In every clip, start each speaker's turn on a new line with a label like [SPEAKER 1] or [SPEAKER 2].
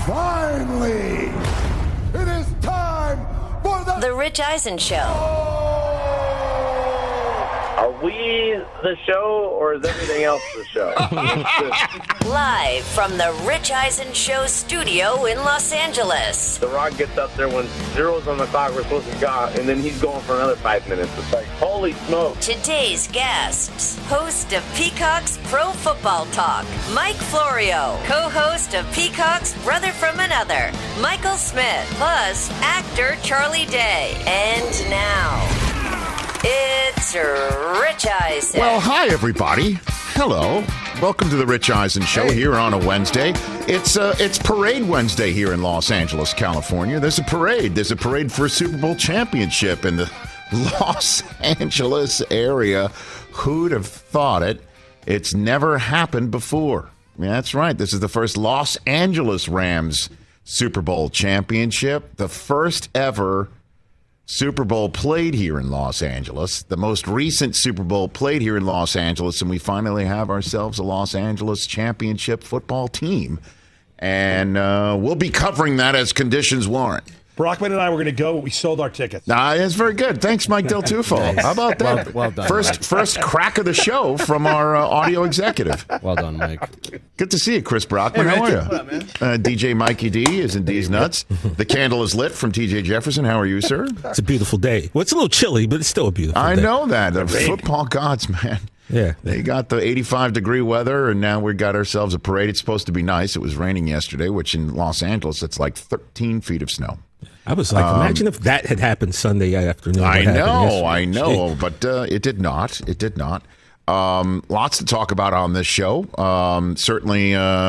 [SPEAKER 1] Finally, it is time for
[SPEAKER 2] The Rich Eisen Show.
[SPEAKER 3] Are we the show, or is everything else the show?
[SPEAKER 2] Live from the Rich Eisen Show studio in Los Angeles.
[SPEAKER 3] The Rock gets up there when zero's on the clock, we're supposed to go, and then he's going for another 5 minutes. It's like, holy smoke.
[SPEAKER 2] Today's guests, host of Peacock's Pro Football Talk, Mike Florio, co-host of Peacock's Brother from Another, Michael Smith, plus actor Charlie Day. And now, it's Rich Eisen.
[SPEAKER 4] Well, hi, everybody. Hello. Welcome to the Rich Eisen Show here on a Wednesday. It's Parade Wednesday here in Los Angeles, California. There's a parade. There's a parade for a Super Bowl championship in the Los Angeles area. Who'd have thought it? It's never happened before. Yeah, that's right. This is the first Los Angeles Rams Super Bowl championship. The first ever Super Bowl played here in Los Angeles, the most recent Super Bowl played here in Los Angeles, and we finally have ourselves a Los Angeles championship football team. And we'll be covering that as conditions warrant.
[SPEAKER 5] Brockman and I were going to go, but we sold our tickets.
[SPEAKER 4] That's very good. Thanks, Mike Del Tufo.
[SPEAKER 6] Nice.
[SPEAKER 4] How about that?
[SPEAKER 6] Well done,
[SPEAKER 4] first crack of the show from our audio executive.
[SPEAKER 6] Well done, Mike.
[SPEAKER 4] Good to see you, Chris Brockman. How are you?
[SPEAKER 6] What up, man?
[SPEAKER 4] DJ Mikey D is in D's Nuts. The candle is lit from TJ Jefferson. How are you, sir?
[SPEAKER 7] It's a beautiful day. Well, it's a little chilly, but it's still a beautiful day.
[SPEAKER 4] I know that. The football gods, man.
[SPEAKER 7] Yeah.
[SPEAKER 4] They got the 85-degree weather, and now we've got ourselves a parade. It's supposed to be nice. It was raining yesterday, which in Los Angeles, it's like 13 feet of snow.
[SPEAKER 7] I was like, imagine if that had happened Sunday afternoon.
[SPEAKER 4] I know,
[SPEAKER 7] Jeez.
[SPEAKER 4] but it did not. It did not. Lots to talk about on this show. Certainly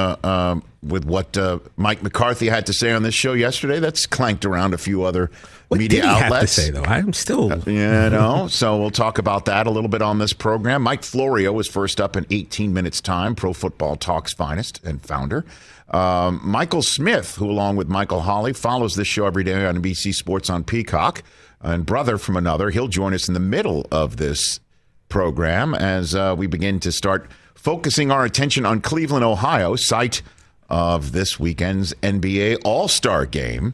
[SPEAKER 4] with what Mike McCarthy had to say on this show yesterday, that's clanked around a few other media
[SPEAKER 7] outlets. What did he
[SPEAKER 4] outlets.
[SPEAKER 7] have to say, though? I'm still...
[SPEAKER 4] So we'll talk about that a little bit on this program. Mike Florio was first up in 18 minutes' time, Pro Football Talk's finest and founder. Michael Smith, who along with Michael Holley follows this show every day on NBC Sports on Peacock, and Brother from Another, he'll join us in the middle of this program as we begin to start focusing our attention on Cleveland, Ohio, site of this weekend's NBA All-Star Game.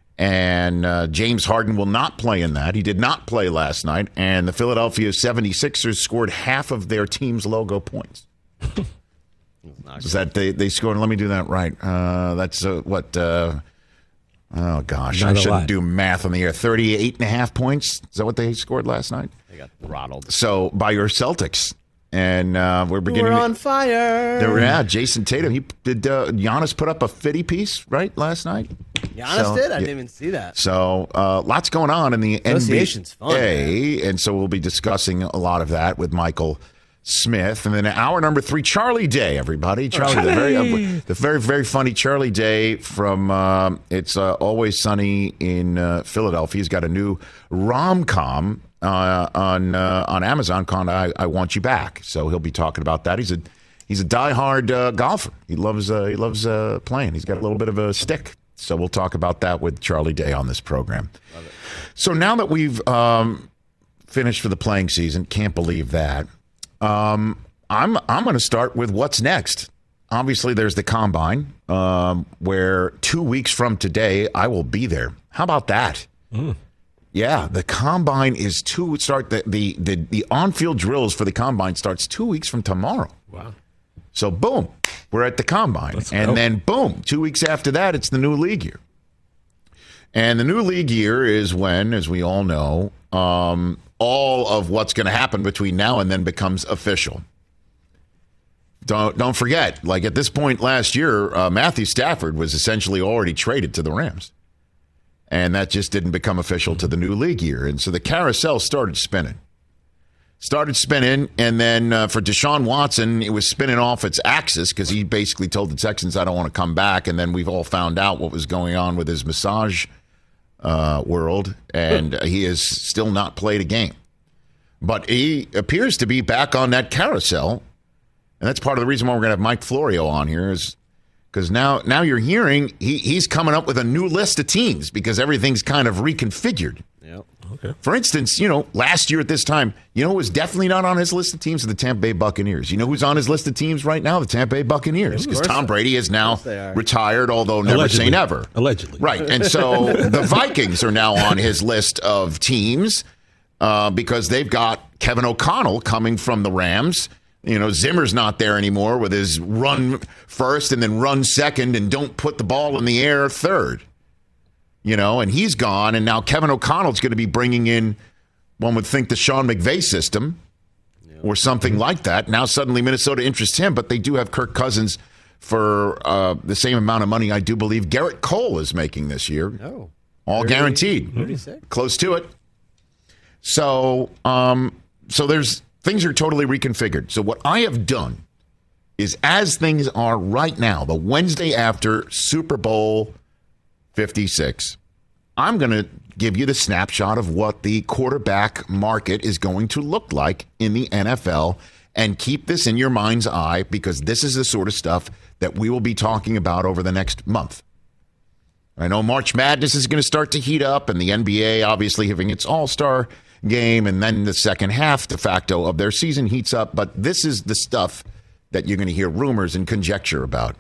[SPEAKER 4] And James Harden will not play in that. He did not play last night, and the Philadelphia 76ers scored half of their team's logo points. Is that they scored? Let me do that right. That's what? Oh, gosh.
[SPEAKER 7] Not
[SPEAKER 4] I shouldn't
[SPEAKER 7] lot.
[SPEAKER 4] do math on the air. 38.5 points. Is that what they scored last night?
[SPEAKER 6] They got throttled.
[SPEAKER 4] So by your Celtics. And we're beginning.
[SPEAKER 6] We're on fire.
[SPEAKER 4] Jason Tatum. He did. Giannis put up a 50 piece right last night.
[SPEAKER 6] Giannis did? I didn't even see that.
[SPEAKER 4] So lots going on in the
[SPEAKER 6] Association's fun,
[SPEAKER 4] NBA, and so we'll be discussing a lot of that with Michael Smith. And then hour number 3, Charlie Day, everybody. The very, very funny Charlie Day from It's Always Sunny in Philadelphia. He's got a new rom-com on Amazon called I Want You Back. So he'll be talking about that. He's a diehard golfer. He loves playing. He's got a little bit of a stick. So we'll talk about that with Charlie Day on this program. So now that we've finished for the playing season, can't believe that. I'm going to start with what's next. Obviously, there's the Combine, where 2 weeks from today, I will be there. How about that? Yeah, the Combine is the on-field drills for the Combine starts 2 weeks from tomorrow.
[SPEAKER 7] Wow.
[SPEAKER 4] So, boom, we're at the Combine. Then, boom, 2 weeks after that, it's the new league year. And the new league year is when, as we all know, all of what's going to happen between now and then becomes official. Don't forget, like at this point last year, Matthew Stafford was essentially already traded to the Rams. And that just didn't become official to the new league year. And so the carousel started spinning. And then for Deshaun Watson, it was spinning off its axis because he basically told the Texans, I don't want to come back. And then we've all found out what was going on with his massage world, and he has still not played a game. But he appears to be back on that carousel, and that's part of the reason why we're going to have Mike Florio on here, is because now you're hearing he's coming up with a new list of teams because everything's kind of reconfigured.
[SPEAKER 6] Yep.
[SPEAKER 7] Okay.
[SPEAKER 4] For instance, last year at this time, who was definitely not on his list of teams? The Tampa Bay Buccaneers. You know who's on his list of teams right now? The Tampa Bay Buccaneers. Because Tom Brady is now retired, although never say never.
[SPEAKER 7] Allegedly.
[SPEAKER 4] Right. And so the Vikings are now on his list of teams because they've got Kevin O'Connell coming from the Rams. Zimmer's not there anymore with his run first and then run second and don't put the ball in the air third. And he's gone, and now Kevin O'Connell's going to be bringing in, one would think, the Sean McVay system or something like that. Now suddenly Minnesota interests him, but they do have Kirk Cousins for the same amount of money I do believe Garrett Cole is making this year.
[SPEAKER 6] Oh.
[SPEAKER 4] All guaranteed.
[SPEAKER 6] 36.
[SPEAKER 4] Close to it. So there's things are totally reconfigured. So what I have done is, as things are right now, the Wednesday after Super Bowl 56, I'm going to give you the snapshot of what the quarterback market is going to look like in the NFL, and keep this in your mind's eye because this is the sort of stuff that we will be talking about over the next month. I know March Madness is going to start to heat up, and the NBA obviously having its All-Star game, and then the second half de facto of their season heats up, but this is the stuff that you're going to hear rumors and conjecture about.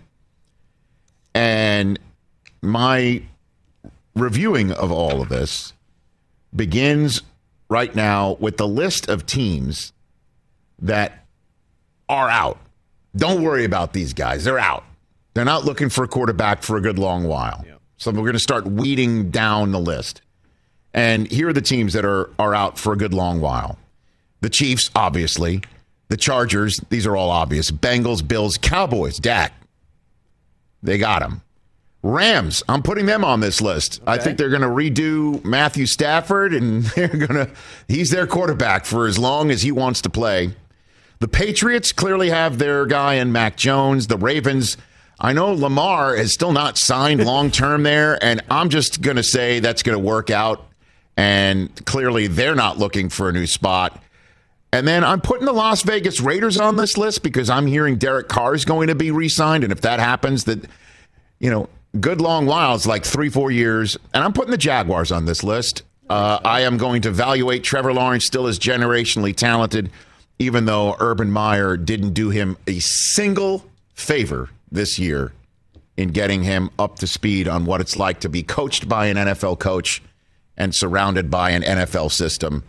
[SPEAKER 4] And my reviewing of all of this begins right now with the list of teams that are out. Don't worry about these guys. They're out. They're not looking for a quarterback for a good long while. Yeah. So we're going to start weeding down the list. And here are the teams that are out for a good long while. The Chiefs, obviously. The Chargers, these are all obvious. Bengals, Bills, Cowboys, Dak. They got him. Rams, I'm putting them on this list. Okay. I think they're going to redo Matthew Stafford, and he's their quarterback for as long as he wants to play. The Patriots clearly have their guy in Mac Jones. The Ravens, I know Lamar is still not signed long-term there, and I'm just going to say that's going to work out, and clearly they're not looking for a new spot. And then I'm putting the Las Vegas Raiders on this list because I'm hearing Derek Carr is going to be re-signed, and if that happens, that, good long while, it's like 3-4 years. And I'm putting the Jaguars on this list. I am going to evaluate Trevor Lawrence still as generationally talented, even though Urban Meyer didn't do him a single favor this year in getting him up to speed on what it's like to be coached by an NFL coach and surrounded by an NFL system.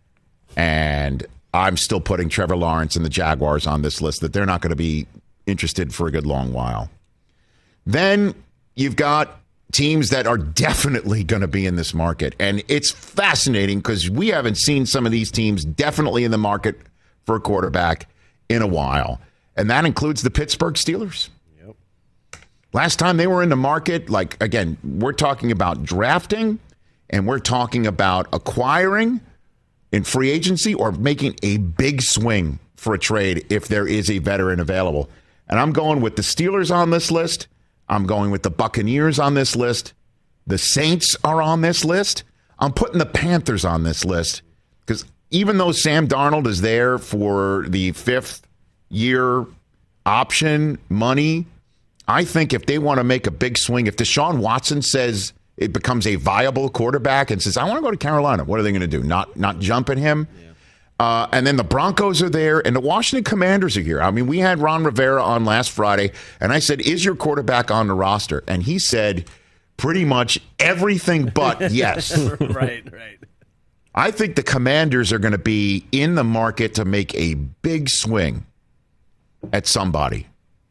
[SPEAKER 4] And I'm still putting Trevor Lawrence and the Jaguars on this list, that they're not going to be interested for a good long while. Then you've got teams that are definitely going to be in this market. And it's fascinating because we haven't seen some of these teams definitely in the market for a quarterback in a while. And that includes the Pittsburgh Steelers. Yep. Last time they were in the market, again, we're talking about drafting and we're talking about acquiring in free agency or making a big swing for a trade if there is a veteran available. And I'm going with the Steelers on this list. I'm going with the Buccaneers on this list. The Saints are on this list. I'm putting the Panthers on this list because even though Sam Darnold is there for the 5th year option money, I think if they want to make a big swing, if Deshaun Watson says it becomes a viable quarterback and says, I want to go to Carolina, what are they going to do? Not jump at him? Yeah. And then the Broncos are there, and the Washington Commanders are here. I mean, we had Ron Rivera on last Friday, and I said, is your quarterback on the roster? And he said pretty much everything but yes.
[SPEAKER 6] Right.
[SPEAKER 4] I think the Commanders are going to be in the market to make a big swing at somebody.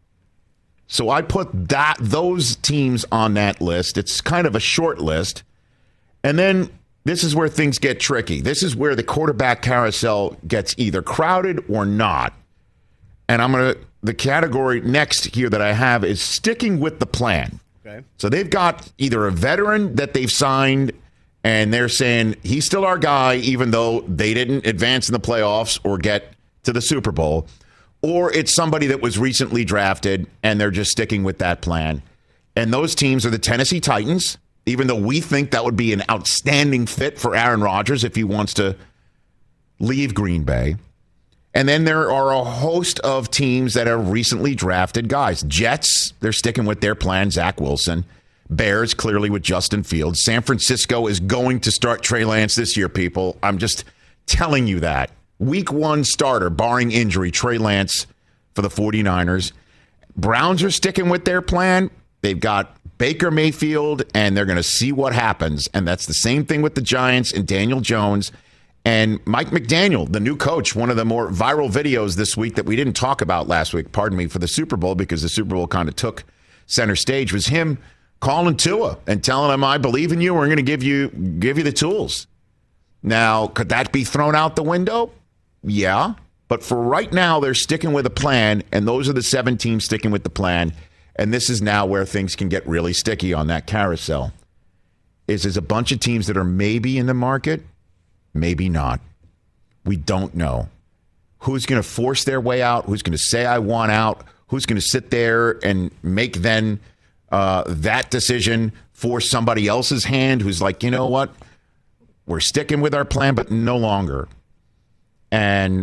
[SPEAKER 4] So I put those teams on that list. It's kind of a short list. And then this is where things get tricky. This is where the quarterback carousel gets either crowded or not. And the category next here that I have is sticking with the plan. Okay. So they've got either a veteran that they've signed and they're saying he's still our guy, even though they didn't advance in the playoffs or get to the Super Bowl, or it's somebody that was recently drafted and they're just sticking with that plan. And those teams are the Tennessee Titans, even though we think that would be an outstanding fit for Aaron Rodgers if he wants to leave Green Bay. And then there are a host of teams that have recently drafted guys. Jets, they're sticking with their plan, Zach Wilson. Bears, clearly with Justin Fields. San Francisco is going to start Trey Lance this year, people. I'm just telling you that. Week 1 starter, barring injury, Trey Lance for the 49ers. Browns are sticking with their plan. They've got Baker Mayfield, and they're going to see what happens. And that's the same thing with the Giants and Daniel Jones. And Mike McDaniel, the new coach, one of the more viral videos this week that we didn't talk about last week, pardon me, for the Super Bowl, because the Super Bowl kind of took center stage, was him calling Tua and telling him, I believe in you. We're going to give you the tools. Now, could that be thrown out the window? Yeah. But for right now, they're sticking with a plan, and those are the 7 teams sticking with the plan. And this is now where things can get really sticky on that carousel. There's a bunch of teams that are maybe in the market, maybe not. We don't know. Who's going to force their way out? Who's going to say, I want out? Who's going to sit there and make then that decision for somebody else's hand who's like, you know what? We're sticking with our plan, but no longer. And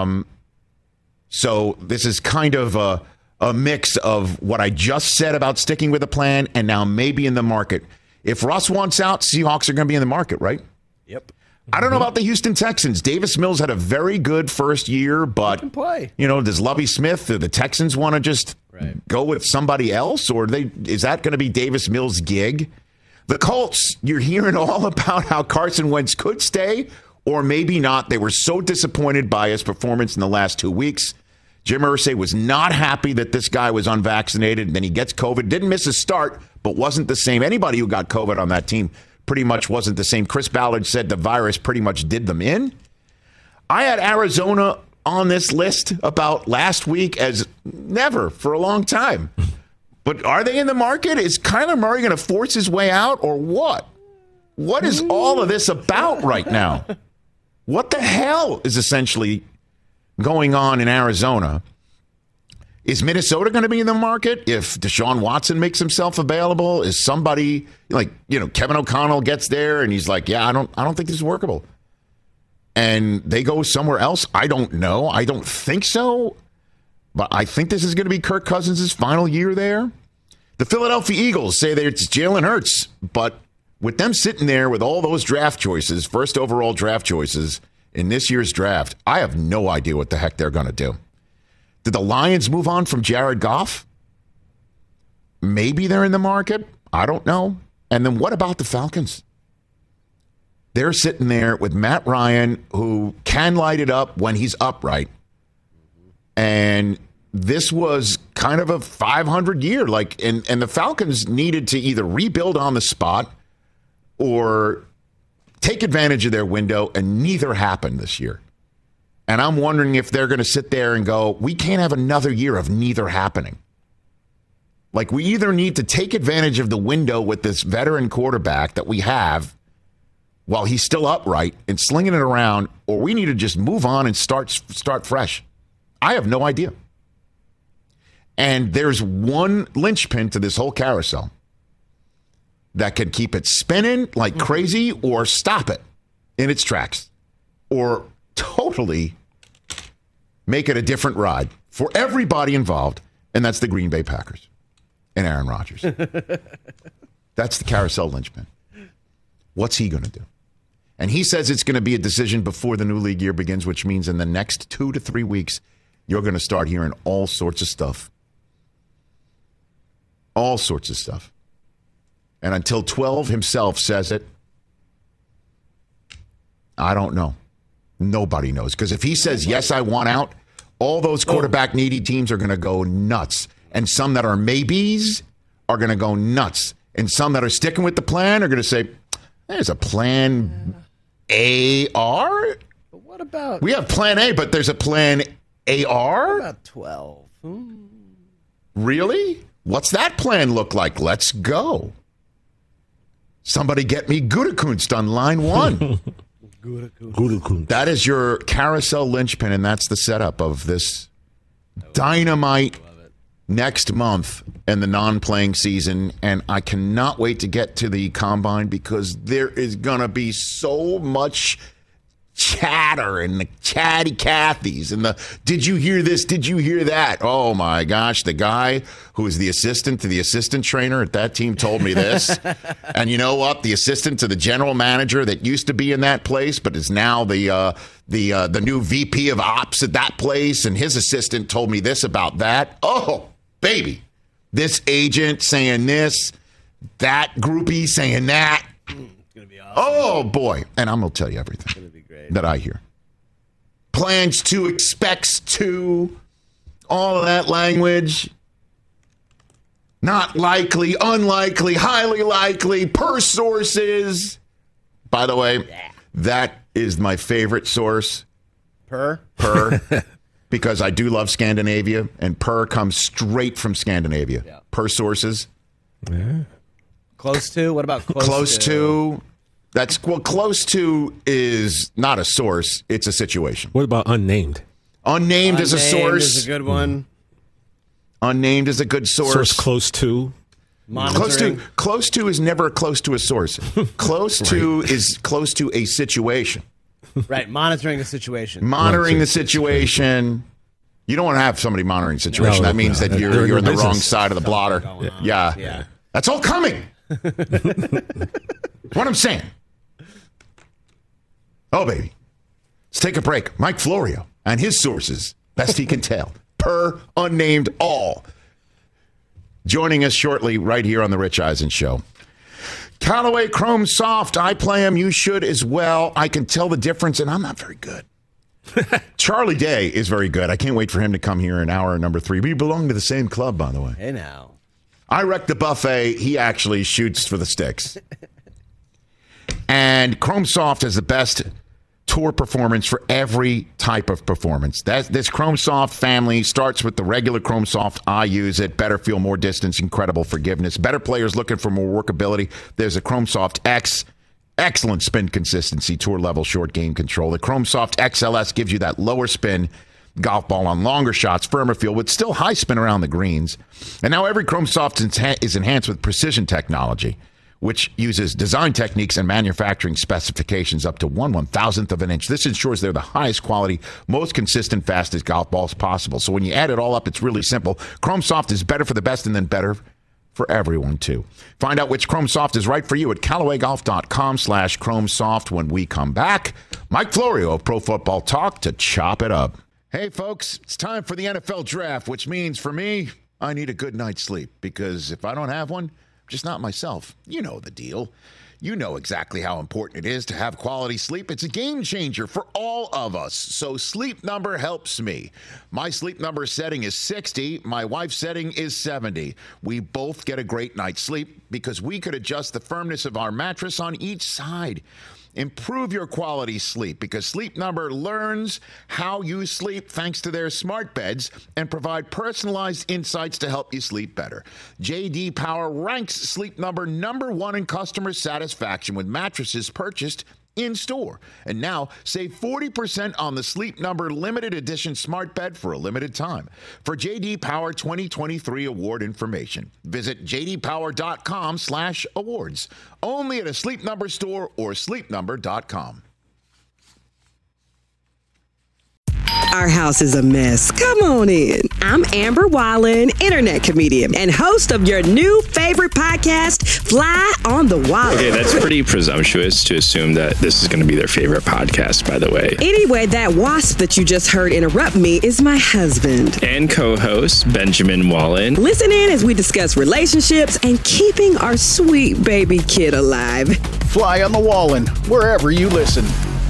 [SPEAKER 4] so this is kind of a mix of what I just said about sticking with a plan and now maybe in the market. If Russ wants out, Seahawks are going to be in the market, right?
[SPEAKER 6] Yep.
[SPEAKER 4] I don't know about the Houston Texans. Davis Mills had a very good first year, but
[SPEAKER 6] can play.
[SPEAKER 4] Does Lovie Smith or the Texans want to just go with somebody else, or is that going to be Davis Mills' gig? The Colts, you're hearing all about how Carson Wentz could stay or maybe not. They were so disappointed by his performance in the last 2 weeks. Jim Irsay was not happy that this guy was unvaccinated, and then he gets COVID. Didn't miss a start, but wasn't the same. Anybody who got COVID on that team pretty much wasn't the same. Chris Ballard said the virus pretty much did them in. I had Arizona on this list about last week as never for a long time. But are they in the market? Is Kyler Murray going to force his way out, or what? What is all of this about right now? What the hell is essentially going on in Arizona? Is Minnesota going to be in the market if Deshaun Watson makes himself available? Is somebody like, Kevin O'Connell gets there and he's like, yeah, I don't think this is workable. And they go somewhere else? I don't know. I don't think so. But I think this is going to be Kirk Cousins' final year there. The Philadelphia Eagles say that it's Jalen Hurts, but with them sitting there with all those draft choices, first overall draft choices in this year's draft, I have no idea what the heck they're going to do. Did the Lions move on from Jared Goff? Maybe they're in the market. I don't know. And then what about the Falcons? They're sitting there with Matt Ryan, who can light it up when he's upright. And this was kind of a 500 year. And the Falcons needed to either rebuild on the spot or take advantage of their window, and neither happened this year. And I'm wondering if they're going to sit there and go, we can't have another year of neither happening. We either need to take advantage of the window with this veteran quarterback that we have while he's still upright and slinging it around, or we need to just move on and start fresh. I have no idea. And there's one linchpin to this whole carousel that could keep it spinning like crazy or stop it in its tracks or totally make it a different ride for everybody involved, and that's the Green Bay Packers and Aaron Rodgers. That's the carousel linchpin. What's he going to do? And he says it's going to be a decision before the new league year begins, which means in the next 2 to 3 weeks, you're going to start hearing all sorts of stuff. All sorts of stuff. And until 12 himself says it, I don't know. Nobody knows. Because if he says, yes, I want out, all those quarterback needy teams are going to go nuts. And some that are maybes are going to go nuts. And some that are sticking with the plan are going to say, there's a plan AR?
[SPEAKER 6] But what about...
[SPEAKER 4] We have plan A, but there's a plan AR?
[SPEAKER 6] What about 12?
[SPEAKER 4] Really? What's that plan look like? Let's go. Somebody get me Gutekunst on line 1.
[SPEAKER 7] Gutekunst.
[SPEAKER 4] That is your carousel linchpin, and that's the setup of this dynamite next month and the non-playing season. And I cannot wait to get to the combine because there is going to be so much chatter and the chatty Cathys and the did you hear this? Did you hear that? Oh my gosh, the guy who is the assistant to the assistant trainer at that team told me this. And you know what? The assistant to the general manager that used to be in that place but is now the new VP of ops at that place, and his assistant told me this about that. Oh, baby. This agent saying this, that groupie saying that.
[SPEAKER 6] It's gonna be awesome.
[SPEAKER 4] Oh boy. And I'm gonna tell you everything that I hear. Plans to, expects to, all of that language. Not likely, unlikely, highly likely, per sources. By the way, that is my favorite source.
[SPEAKER 6] Per?
[SPEAKER 4] Because I do love Scandinavia, and per comes straight from Scandinavia.
[SPEAKER 6] Yeah.
[SPEAKER 4] Per sources.
[SPEAKER 6] Yeah. Close to? What about close to?
[SPEAKER 4] Close to. Close to is not a source. It's a situation.
[SPEAKER 7] What about unnamed?
[SPEAKER 4] Unnamed is a source.
[SPEAKER 6] Is a good one.
[SPEAKER 4] Unnamed is a good source.
[SPEAKER 7] Source close to.
[SPEAKER 6] Monitoring.
[SPEAKER 4] Close to is never close to a source. Close to is close to a situation.
[SPEAKER 6] Right. Monitoring a situation.
[SPEAKER 4] Monitoring the situation. You don't want to have somebody monitoring the situation.
[SPEAKER 7] No,
[SPEAKER 4] that means that
[SPEAKER 7] they're
[SPEAKER 4] you're in the
[SPEAKER 7] business.
[SPEAKER 4] wrong side of the blotter. Yeah. That's all coming. What I'm saying. Oh, baby. Let's take a break. Mike Florio and his sources, best he can tell, per unnamed all. Joining us shortly right here on The Rich Eisen Show. Callaway Chrome Soft. I play them. You should as well. I can tell the difference, and I'm not very good. Charlie Day is very good. I can't wait for him to come here in hour number 3. We belong to the same club, by the way.
[SPEAKER 6] Hey, now.
[SPEAKER 4] I wreck the buffet. He actually shoots for the sticks. And Chrome Soft is the best tour performance for every type of performance. This Chrome Soft family starts with the regular Chrome Soft. I use it. Better feel, more distance, incredible forgiveness. Better players looking for more workability. There's a Chrome Soft X. Excellent spin consistency, tour level, short game control. The Chrome Soft XLS gives you that lower spin golf ball on longer shots, firmer feel, with still high spin around the greens. And now every Chrome Soft is enhanced with precision technology, which uses design techniques and manufacturing specifications up to 1/1000th of an inch. This ensures they're the highest quality, most consistent, fastest golf balls possible. So when you add it all up, it's really simple. Chrome Soft is better for the best and then better for everyone, too. Find out which Chrome Soft is right for you at CallawayGolf.com/Chrome Soft. When we come back, Mike Florio of Pro Football Talk to chop it up. Hey, folks, it's time for the NFL Draft, which means for me, I need a good night's sleep, because if I don't have one, I'm just not myself. You know the deal. You know exactly how important it is to have quality sleep. It's a game changer for all of us. So Sleep Number helps me. My Sleep Number setting is 60. My wife's setting is 70. We both get a great night's sleep because we could adjust the firmness of our mattress on each side. Improve your quality sleep because Sleep Number learns how you sleep thanks to their smart beds and provide personalized insights to help you sleep better. J.D. Power ranks Sleep Number #1 in customer satisfaction with mattresses purchased in store. And now save 40% on the Sleep Number limited edition smart bed for a limited time. For J.D. Power 2023 award information, visit jdpower.com/awards. Only at a Sleep Number store or sleepnumber.com.
[SPEAKER 8] Our house is a mess. Come on in. I'm Amber Wallen, internet comedian and host of your new favorite podcast, Fly on the Wallen.
[SPEAKER 9] Okay, that's pretty presumptuous to assume that this is going to be their favorite podcast, by the way.
[SPEAKER 8] Anyway, that wasp that you just heard interrupt me is my husband.
[SPEAKER 9] And co-host, Benjamin Wallen.
[SPEAKER 8] Listen in as we discuss relationships and keeping our sweet baby kid alive.
[SPEAKER 10] Fly on the Wallen, wherever you listen.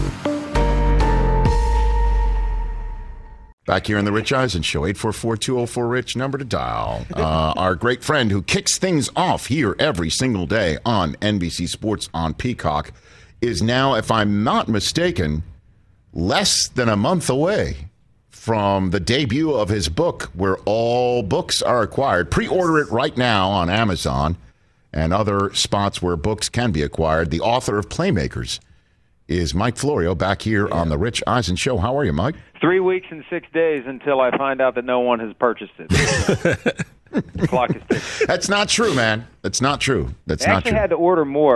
[SPEAKER 4] Back here on the Rich Eisen Show, 844-204-RICH, number to dial. Our great friend who kicks things off here every single day on NBC Sports on Peacock is now, if I'm not mistaken, less than a month away from the debut of his book, where all books are acquired. Pre-order it right now on Amazon and other spots where books can be acquired. The author of Playmakers is Mike Florio, back here on the Rich Eisen Show. How are you, Mike?
[SPEAKER 11] 3 weeks and 6 days until I find out that no one has purchased it. The clock is ticking.
[SPEAKER 4] That's not true, man. That's not true. That's
[SPEAKER 11] I
[SPEAKER 4] not
[SPEAKER 11] actually
[SPEAKER 4] true.
[SPEAKER 11] had to order more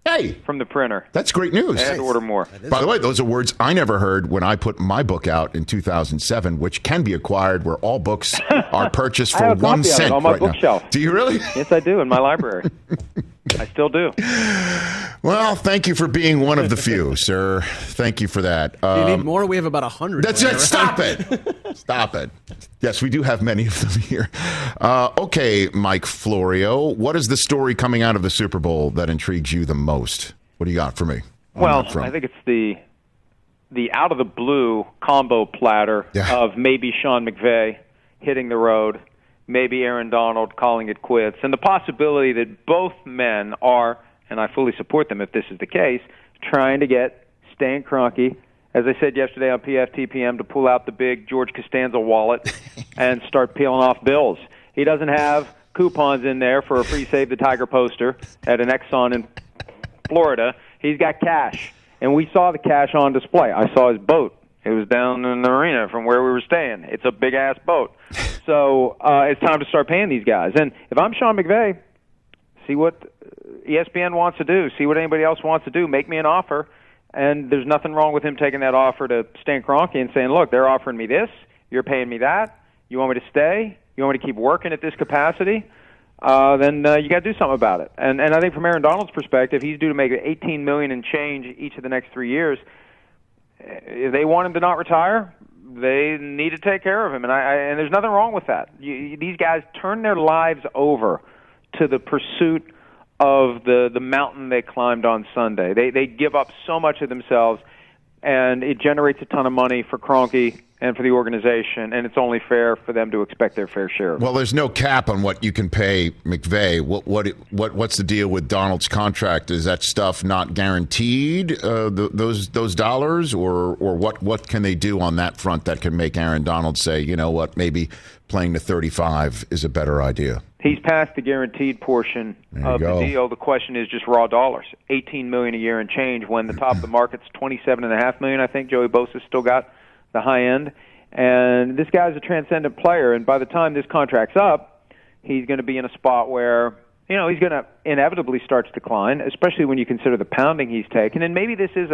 [SPEAKER 4] Hey,
[SPEAKER 11] from the printer.
[SPEAKER 4] That's great news.
[SPEAKER 11] I had to order more.
[SPEAKER 4] By the way, those are words I never heard when I put my book out in 2007, which can be acquired where all books are purchased for 1 cent
[SPEAKER 11] on my
[SPEAKER 4] right
[SPEAKER 11] bookshelf.
[SPEAKER 4] now. Do you really?
[SPEAKER 11] Yes, I do, in my library. I still do.
[SPEAKER 4] Well, thank you for being one of the few, sir. Thank you for that.
[SPEAKER 6] Do you need more? We have about 100.
[SPEAKER 4] That's it. Stop it. Stop it. Yes, we do have many of them here. Okay, Mike Florio, what is the story coming out of the Super Bowl that intrigues you the most? What do you got for me?
[SPEAKER 11] Well, I think it's the out of the blue combo platter of maybe Sean McVay hitting the road, maybe Aaron Donald calling it quits, and the possibility that both men are, and I fully support them if this is the case, trying to get Stan Kroenke, as I said yesterday on PFTPM, to pull out the big George Costanza wallet and start peeling off bills. He doesn't have coupons in there for a free Save the Tiger poster at an Exxon in Florida. He's got cash, and we saw the cash on display. I saw his boat. It was down in the marina from where we were staying. It's a big-ass boat. So it's time to start paying these guys. And if I'm Sean McVay, see what ESPN wants to do, see what anybody else wants to do, make me an offer. And there's nothing wrong with him taking that offer to Stan Kroenke and saying, look, they're offering me this, you're paying me that, you want me to stay, you want me to keep working at this capacity, then you got to do something about it. And I think from Aaron Donald's perspective, he's due to make $18 million and change each of the next 3 years. If they want him to not retire, they need to take care of him, and there's nothing wrong with that. These guys turn their lives over to the pursuit of the mountain they climbed on Sunday. They give up so much of themselves, and it generates a ton of money for Kroenke and for the organization, and it's only fair for them to expect their fair share.
[SPEAKER 4] Well, there's no cap on what you can pay McVay. What's the deal with Donald's contract? Is that stuff not guaranteed? Those dollars, or what can they do on that front that can make Aaron Donald say, you know what, maybe playing to 35 is a better idea?
[SPEAKER 11] He's past the guaranteed portion of the deal. The question is just raw dollars. $18 million a year and change when the top of the market's $27.5 million. I think Joey Bosa's still got the high end. And this guy's a transcendent player, and by the time this contract's up, he's going to be in a spot where, he's going to inevitably start to decline, especially when you consider the pounding he's taken. And maybe this is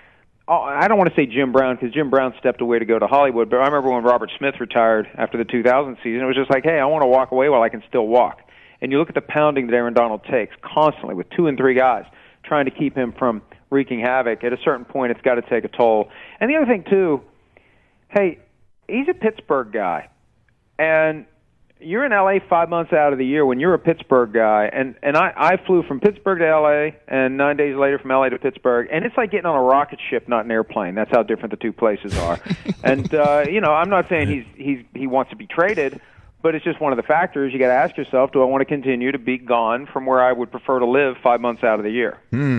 [SPEAKER 11] I don't want to say Jim Brown, because Jim Brown stepped away to go to Hollywood, but I remember when Robert Smith retired after the 2000 season, it was just like, hey, I want to walk away while I can still walk. And you look at the pounding that Aaron Donald takes constantly with 2 and 3 guys trying to keep him from wreaking havoc. At a certain point, it's got to take a toll. And the other thing, too, hey, he's a Pittsburgh guy. And you're in L.A. 5 months out of the year when you're a Pittsburgh guy. And I flew from Pittsburgh to L.A. and 9 days later from L.A. to Pittsburgh. And it's like getting on a rocket ship, not an airplane. That's how different the two places are. And, I'm not saying he wants to be traded, but it's just one of the factors. You got to ask yourself, do I want to continue to be gone from where I would prefer to live 5 months out of the year?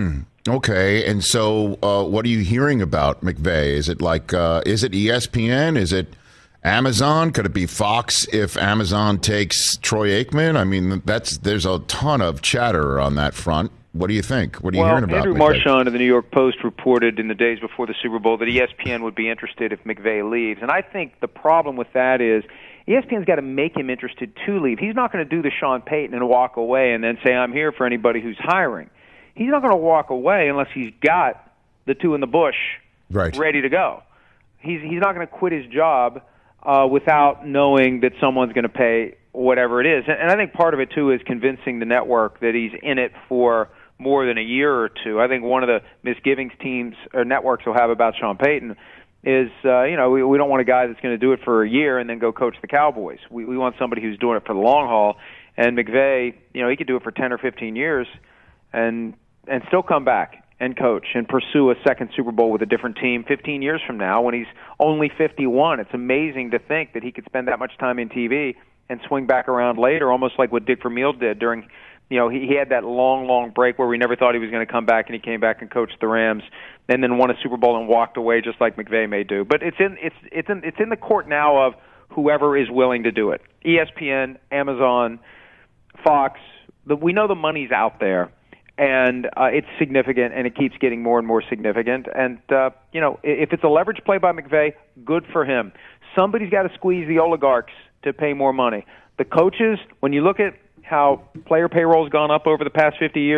[SPEAKER 4] Okay, and so what are you hearing about McVay? Is it is it ESPN? Is it Amazon? Could it be Fox if Amazon takes Troy Aikman? I mean, there's a ton of chatter on that front. What do you think? What are you hearing about
[SPEAKER 11] Andrew
[SPEAKER 4] McVay?
[SPEAKER 11] Marchand of the New York Post reported in the days before the Super Bowl that ESPN would be interested if McVay leaves. And I think the problem with that is ESPN's got to make him interested to leave. He's not going to do the Sean Payton and walk away and then say, I'm here for anybody who's hiring. He's not going to walk away unless he's got the two in the bush ready to go. He's not going to quit his job without knowing that someone's going to pay whatever it is. And I think part of it, too, is convincing the network that he's in it for more than a year or two. I think one of the misgivings teams or networks will have about Sean Payton is, we don't want a guy that's going to do it for a year and then go coach the Cowboys. We want somebody who's doing it for the long haul. And McVay, he could do it for 10 or 15 years and still come back and coach and pursue a second Super Bowl with a different team 15 years from now when he's only 51. It's amazing to think that he could spend that much time in TV and swing back around later, almost like what Dick Vermeil did during, he had that long break where we never thought he was going to come back, and he came back and coached the Rams and then won a Super Bowl and walked away just like McVay may do. But it's in the court now of whoever is willing to do it. ESPN, Amazon, Fox, we know the money's out there. And it's significant, and it keeps getting more and more significant. And, if it's a leverage play by McVay, good for him. Somebody's got to squeeze the oligarchs to pay more money. The coaches, when you look at how player payroll's gone up over the past 50 years,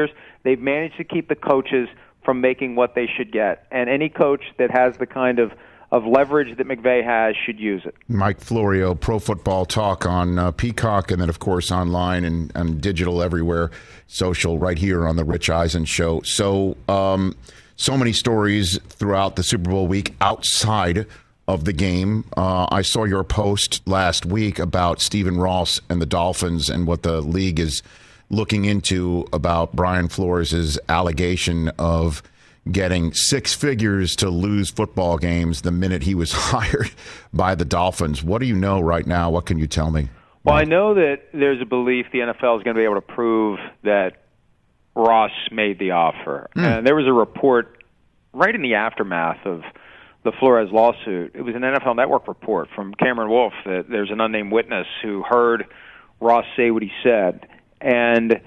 [SPEAKER 11] They've managed to keep the coaches from making what they should get. And any coach that has the kind of leverage that McVay has should use it.
[SPEAKER 4] Mike Florio, Pro Football Talk on Peacock, and then, of course, online and digital everywhere, social, right here on The Rich Eisen Show. So many stories throughout the Super Bowl week outside of the game. I saw your post last week about Stephen Ross and the Dolphins and what the league is looking into about Brian Flores' allegation of getting six figures to lose football games the minute he was hired by the Dolphins. What do you know right now? What can you tell me?
[SPEAKER 11] Well, I know that there's a belief the NFL is going to be able to prove that Ross made the offer. And there was a report right in the aftermath of the Flores lawsuit. It was an NFL Network report from Cameron Wolfe that there's an unnamed witness who heard Ross say what he said. And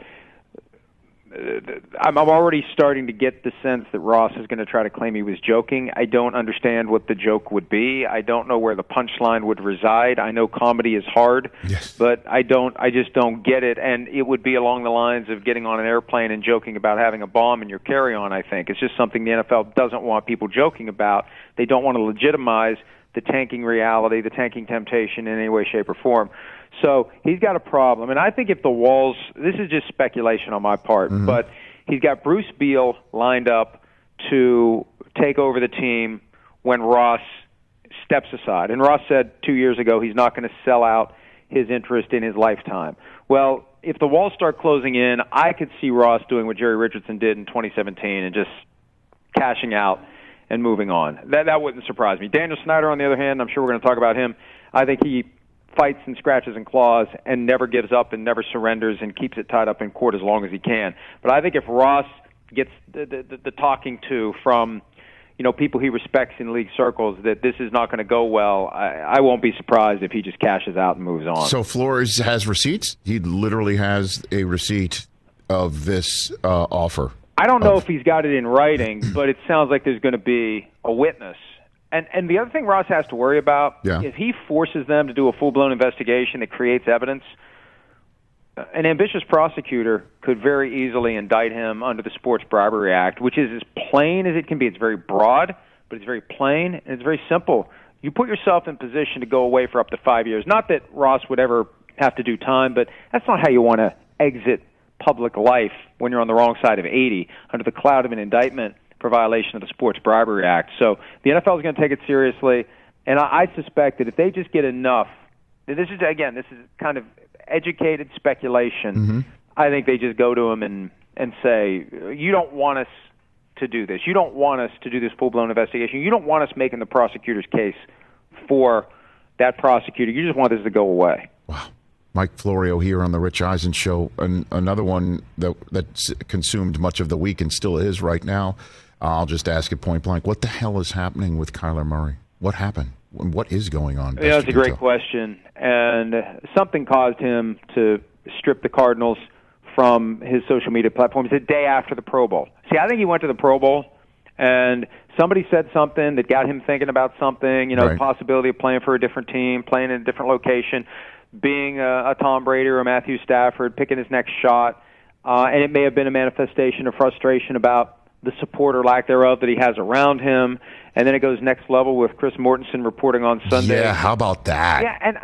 [SPEAKER 11] I'm already starting to get the sense that Ross is going to try to claim he was joking. I don't understand what the joke would be. I don't know where the punchline would reside. I know comedy is hard, but I just don't get it. And it would be along the lines of getting on an airplane and joking about having a bomb in your carry-on, I think. It's just something the NFL doesn't want people joking about. They don't want to legitimize the tanking reality, the tanking temptation in any way, shape, or form. So he's got a problem. And I think if the Walls, this is just speculation on my part, but he's got Bruce Beal lined up to take over the team when Ross steps aside. And Ross said 2 years ago he's not going to sell out his interest in his lifetime. Well, if the Walls start closing in, I could see Ross doing what Jerry Richardson did in 2017 and just cashing out and moving on. That wouldn't surprise me. Daniel Snyder, on the other hand, I'm sure we're going to talk about him. I think he fights and scratches and claws and never gives up and never surrenders and keeps it tied up in court as long as he can. But I think if Ross gets the talking to from people he respects in league circles that this is not going to go well, I won't be surprised if he just cashes out and moves on.
[SPEAKER 4] So Flores has receipts? He literally has a receipt of this offer.
[SPEAKER 11] I don't know if he's got it in writing, but it sounds like there's going to be a witness. And the other thing Ross has to worry about, if he forces them to do a full-blown investigation that creates evidence, an ambitious prosecutor could very easily indict him under the Sports Bribery Act, which is as plain as it can be. It's very broad, but it's very plain, and it's very simple. You put yourself in position to go away for up to 5 years. Not that Ross would ever have to do time, but that's not how you want to exit public life when you're on the wrong side of 80 under the cloud of an indictment for violation of the Sports Bribery Act. So the NFL is going to take it seriously, and I suspect that if they just get enough, this is kind of educated speculation, I think they just go to him and say, you don't want us to do this. You don't want us to do this full-blown investigation. You don't want us making the prosecutor's case for that prosecutor. You just want this to go away.
[SPEAKER 4] Wow. Mike Florio here on the Rich Eisen Show, and another one that's consumed much of the week and still is right now. I'll just ask it point blank. What the hell is happening with Kyler Murray? What happened? What is going on?
[SPEAKER 11] Yeah, that's a great question. And something caused him to strip the Cardinals from his social media platforms the day after the Pro Bowl. See, I think he went to the Pro Bowl, and somebody said something that got him thinking about something, the possibility of playing for a different team, playing in a different location, being a Tom Brady or a Matthew Stafford, picking his next shot. And it may have been a manifestation of frustration about the support or lack thereof that he has around him. And then it goes next level with Chris Mortensen reporting on Sunday.
[SPEAKER 4] Yeah, how about that?
[SPEAKER 11] Yeah, and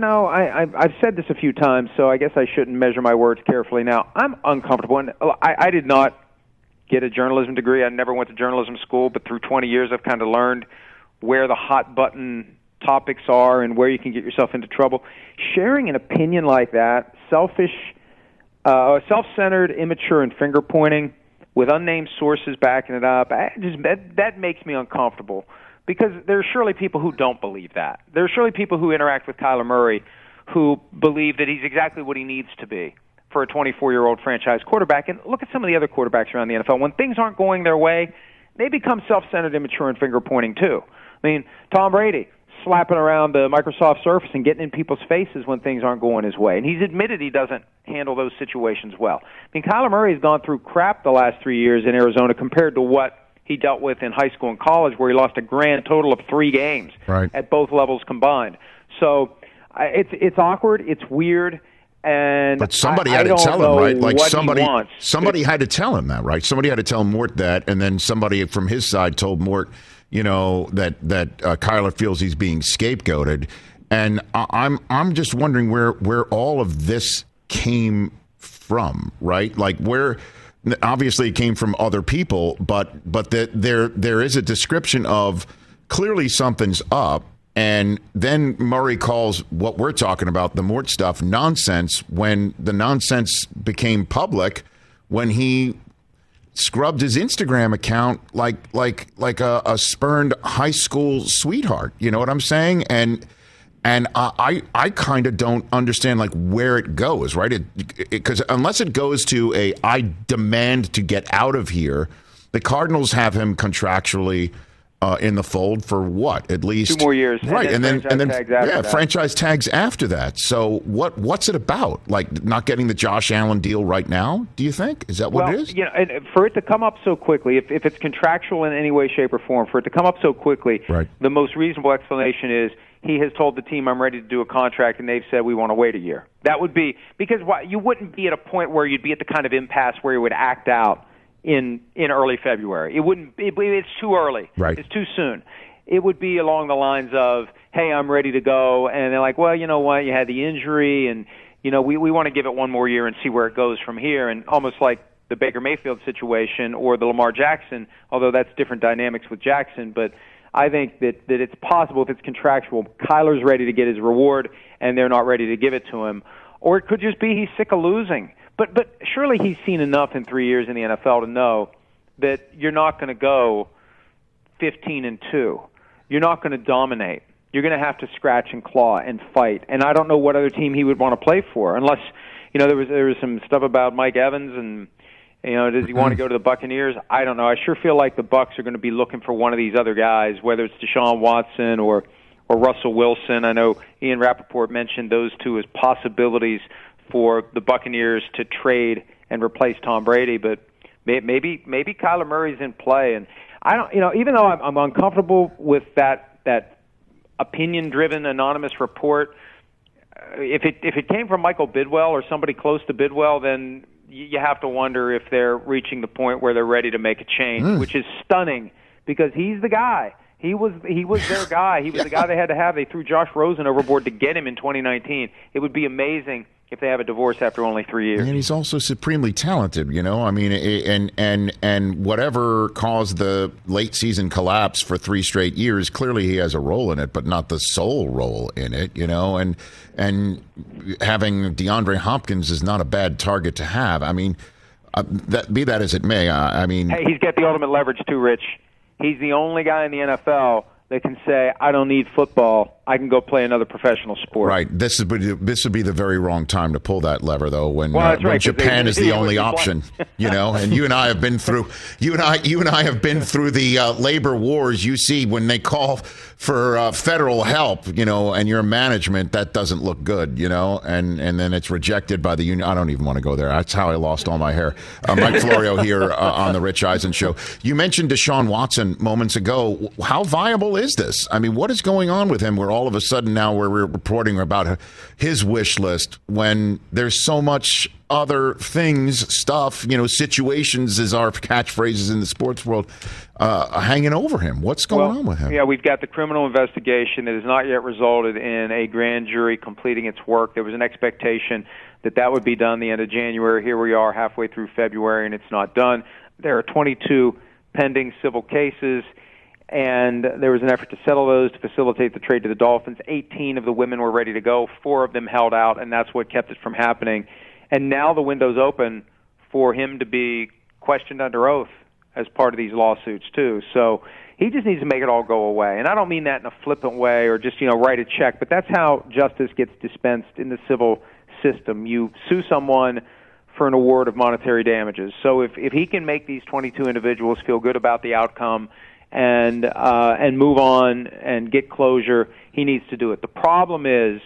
[SPEAKER 11] I've said this a few times, so I guess I shouldn't measure my words carefully now. I'm uncomfortable, and I did not get a journalism degree. I never went to journalism school, but through 20 years I've kind of learned where the hot-button topics are and where you can get yourself into trouble. Sharing an opinion like that, selfish, self-centered, immature, and finger-pointing, with unnamed sources backing it up, that makes me uncomfortable because there are surely people who don't believe that. There are surely people who interact with Kyler Murray who believe that he's exactly what he needs to be for a 24-year-old franchise quarterback. And look at some of the other quarterbacks around the NFL. When things aren't going their way, they become self-centered, immature, and finger-pointing too. I mean, Tom Brady slapping around the Microsoft Surface and getting in people's faces when things aren't going his way. And he's admitted he doesn't handle those situations well. I mean, Kyler Murray has gone through crap the last 3 years in Arizona compared to what he dealt with in high school and college, where he lost a grand total of 3 games at both levels combined. So it's awkward, it's weird,
[SPEAKER 4] But somebody had to tell him, right? Like somebody had to tell him that, right? Somebody had to tell Mort that, and then somebody from his side told Mort, that Kyler feels he's being scapegoated. And I'm just wondering where all of this came from, right? Like where. Obviously, it came from other people, but there is a description of clearly something's up. And then Murray calls what we're talking about, the Mort stuff, nonsense, when the nonsense became public, when he scrubbed his Instagram account like a spurned high school sweetheart. You know what I'm saying? And I kind of don't understand like where it goes, right? Because unless it goes to I demand to get out of here, the Cardinals have him contractually in the fold for what? At least
[SPEAKER 11] 2 more years,
[SPEAKER 4] right? And then
[SPEAKER 11] franchise
[SPEAKER 4] tags after that. So what's it about? Like not getting the Josh Allen deal right now? Do you think is that what it is?
[SPEAKER 11] And for it to come up so quickly, if it's contractual in any way, shape, or form, for it to come up so quickly,
[SPEAKER 4] right.
[SPEAKER 11] The most reasonable explanation is he has told the team, I'm ready to do a contract, and they've said we want to wait a year. That would be because you wouldn't be at a point where you'd be at the kind of impasse where you would act out in early February. It wouldn't. It's too early.
[SPEAKER 4] Right.
[SPEAKER 11] It's too soon. It would be along the lines of, hey, I'm ready to go, and they're like, well, you know what, you had the injury, and we want to give it one more year and see where it goes from here, and almost like the Baker Mayfield situation or the Lamar Jackson, although that's different dynamics with Jackson, but I think that it's possible if it's contractual, Kyler's ready to get his reward and they're not ready to give it to him. Or it could just be he's sick of losing. But surely he's seen enough in 3 years in the NFL to know that you're not going to go 15-2. You're not going to dominate. You're going to have to scratch and claw and fight. And I don't know what other team he would want to play for unless, there was some stuff about Mike Evans and does he want to go to the Buccaneers? I don't know. I sure feel like the Bucs are going to be looking for one of these other guys, whether it's Deshaun Watson or Russell Wilson. I know Ian Rappaport mentioned those two as possibilities for the Buccaneers to trade and replace Tom Brady, but maybe Kyler Murray's in play. And I don't, even though I'm uncomfortable with that opinion-driven anonymous report, if it came from Michael Bidwell or somebody close to Bidwell, then you have to wonder if they're reaching the point where they're ready to make a change, which is stunning because he's the guy. He was their guy. He was the guy they had to have. They threw Josh Rosen overboard to get him in 2019. It would be amazing if they have a divorce after only 3 years.
[SPEAKER 4] And he's also supremely talented, I mean, and whatever caused the late season collapse for 3 straight years, clearly he has a role in it, but not the sole role in it, and having DeAndre Hopkins is not a bad target to have. I mean, be that as it may, I mean...
[SPEAKER 11] Hey, he's got the ultimate leverage too, Rich. He's the only guy in the NFL that can say, I don't need football. I can go play another professional sport.
[SPEAKER 4] Right. This would be the very wrong time to pull that lever, though. When Japan is the only option, And you and I have been through. You and I have been through the labor wars. You see, when they call for federal help, and your management, that doesn't look good, and then it's rejected by the union. I don't even want to go there. That's how I lost all my hair. Mike Florio here on the Rich Eisen Show. You mentioned Deshaun Watson moments ago. How viable is this? I mean, what is going on with him? All of a sudden now we're reporting about his wish list when there's so much other stuff, situations as our catchphrases in the sports world, hanging over him. What's going on with him?
[SPEAKER 11] Yeah, we've got the criminal investigation that has not yet resulted in a grand jury completing its work. There was an expectation that would be done the end of January. Here we are halfway through February and it's not done. There are 22 pending civil cases. And there was an effort to settle those to facilitate the trade to the Dolphins. 18 of the women were ready to go. 4 of them held out, and that's what kept it from happening. And now the window's open for him to be questioned under oath as part of these lawsuits, too. So he just needs to make it all go away. And I don't mean that in a flippant way or just, write a check, but that's how justice gets dispensed in the civil system. You sue someone for an award of monetary damages. So if he can make these 22 individuals feel good about the outcome and move on and get closure, he needs to do it. The problem is,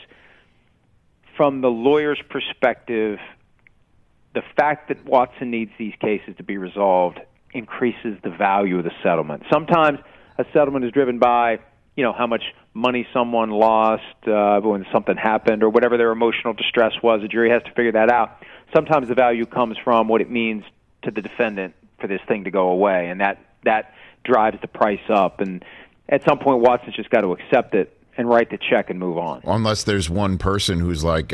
[SPEAKER 11] from the lawyer's perspective, the fact that Watson needs these cases to be resolved increases the value of the settlement. Sometimes a settlement is driven by how much money someone lost when something happened or whatever their emotional distress was. The jury has to figure that out. Sometimes the value comes from what it means to the defendant for this thing to go away, and that drives the price up. And at some point, Watson's just got to accept it and write the check and move on.
[SPEAKER 4] Unless there's one person who's like,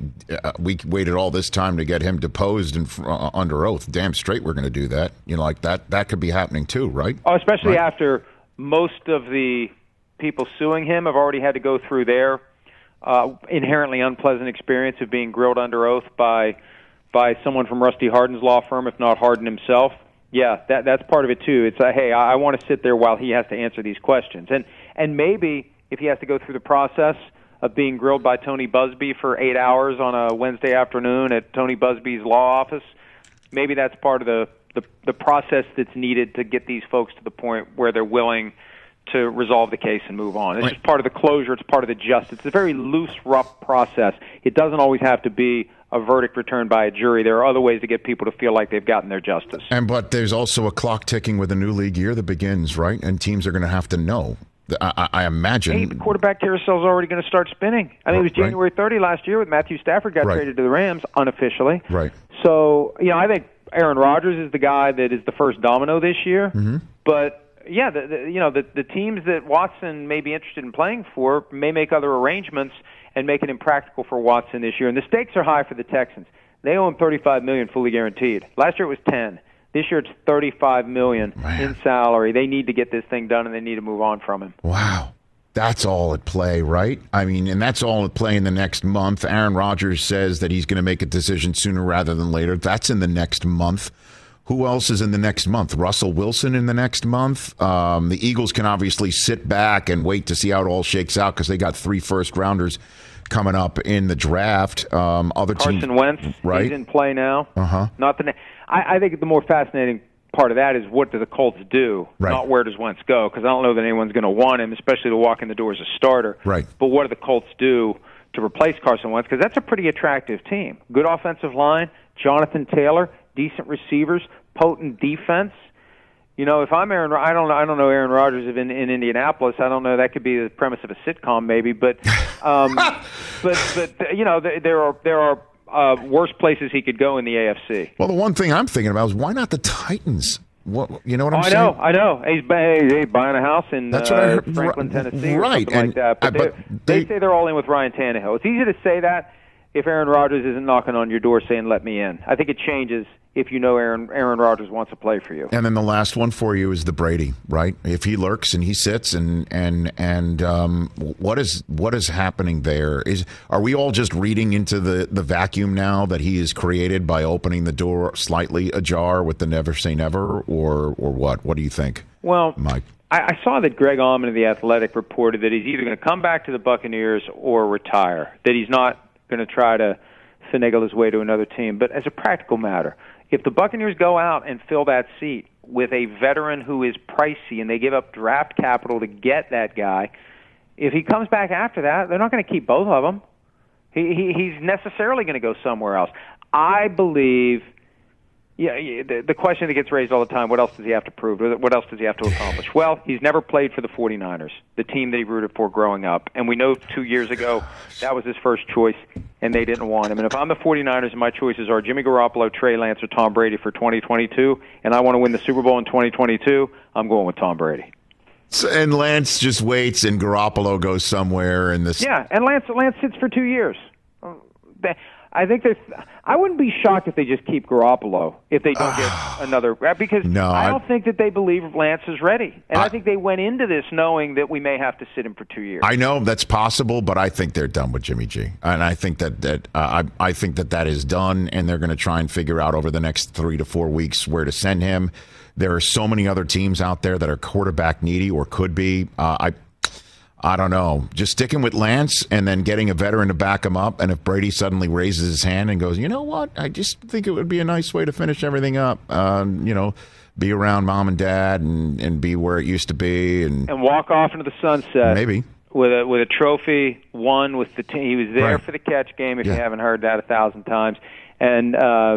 [SPEAKER 4] we waited all this time to get him deposed and under oath. Damn straight we're going to do that. Like that could be happening too, right?
[SPEAKER 11] Oh, especially
[SPEAKER 4] right?
[SPEAKER 11] After most of the people suing him have already had to go through their inherently unpleasant experience of being grilled under oath by someone from Rusty Hardin's law firm, if not Hardin himself. Yeah, that's part of it too. It's hey, I want to sit there while he has to answer these questions, and maybe if he has to go through the process of being grilled by Tony Busby for 8 hours on a Wednesday afternoon at Tony Busby's law office, maybe that's part of the process that's needed to get these folks to the point where they're willing to resolve the case and move on. It's just part of the closure. It's part of the justice. It's a very loose, rough process. It doesn't always have to be a verdict returned by a jury. There are other ways to get people to feel like they've gotten their justice.
[SPEAKER 4] But there's also a clock ticking with a new league year that begins, right? And teams are going to have to know. I imagine.
[SPEAKER 11] Hey, the quarterback carousel is already going to start spinning. I mean, it was January 30 last year when Matthew Stafford got traded to the Rams unofficially.
[SPEAKER 4] Right.
[SPEAKER 11] So, I think Aaron Rodgers is the guy that is the first domino this year.
[SPEAKER 4] Mm-hmm.
[SPEAKER 11] But, yeah, the teams that Watson may be interested in playing for may make other arrangements and make it impractical for Watson this year. And the stakes are high for the Texans. They owe him $35 million fully guaranteed. Last year it was $10 million. This year it's $35 million in salary. They need to get this thing done, and they need to move on from him.
[SPEAKER 4] Wow. That's all at play, right? I mean, and that's all at play in the next month. Aaron Rodgers says that he's going to make a decision sooner rather than later. That's in the next month. Who else is in the next month? Russell Wilson in the next month. The Eagles can obviously sit back and wait to see how it all shakes out because they got 3 first-rounders coming up in the draft.
[SPEAKER 11] Carson Wentz,
[SPEAKER 4] right?
[SPEAKER 11] He's in play now.
[SPEAKER 4] Uh-huh.
[SPEAKER 11] I think the more fascinating part of that is what do the Colts do, not where does Wentz go, because I don't know that anyone's going to want him, especially to walk in the door as a starter.
[SPEAKER 4] Right.
[SPEAKER 11] But what do the Colts do to replace Carson Wentz? Because that's a pretty attractive team. Good offensive line, Jonathan Taylor, decent receivers, potent defense. If I'm Aaron, I don't know Aaron Rodgers in Indianapolis. I don't know. That could be the premise of a sitcom, maybe. But, there are worse places he could go in the AFC.
[SPEAKER 4] Well, the one thing I'm thinking about is why not the Titans? You know what I'm saying?
[SPEAKER 11] I know. He's buying a house in Franklin, Tennessee, or something like that. But they say they're all in with Ryan Tannehill. It's easy to say that if Aaron Rodgers isn't knocking on your door saying, let me in. I think it changes if you know Aaron Rodgers wants to play for you.
[SPEAKER 4] And then the last one for you is the Brady, right? If he lurks and he sits and what is happening there? Are we all just reading into the vacuum now that he has created by opening the door slightly ajar with the never say never, or what? What do you think?
[SPEAKER 11] Well,
[SPEAKER 4] Mike,
[SPEAKER 11] I saw that Greg Auman of The Athletic reported that he's either going to come back to the Buccaneers or retire, that he's not going to try to finagle his way to another team. But as a practical matter, if the Buccaneers go out and fill that seat with a veteran who is pricey and they give up draft capital to get that guy, if he comes back after that, they're not going to keep both of them. He's necessarily going to go somewhere else. I believe, the question that gets raised all the time, what else does he have to prove? What else does he have to accomplish? Well, he's never played for the 49ers, the team that he rooted for growing up. And we know 2 years ago that was his first choice, and they didn't want him. And if I'm the 49ers and my choices are Jimmy Garoppolo, Trey Lance, or Tom Brady for 2022, and I want to win the Super Bowl in 2022, I'm going with Tom Brady.
[SPEAKER 4] And Lance just waits, and Garoppolo goes somewhere. And
[SPEAKER 11] Lance sits for 2 years. I think I wouldn't be shocked if they just keep Garoppolo if they don't get another, because I don't think that they believe Lance is ready. And I think they went into this knowing that we may have to sit him for 2 years.
[SPEAKER 4] I know that's possible, but I think they're done with Jimmy G. And I think I think that is done, and they're going to try and figure out over the next 3 to 4 weeks where to send him. There are so many other teams out there that are quarterback needy or could be. I don't know. Just sticking with Lance and then getting a veteran to back him up. And if Brady suddenly raises his hand and goes, you know what? I just think it would be a nice way to finish everything up. Be around mom and dad and be where it used to be. And
[SPEAKER 11] walk off into the sunset.
[SPEAKER 4] Maybe.
[SPEAKER 11] With a trophy won with the team. He was there for the catch game if you haven't heard that 1,000 times. And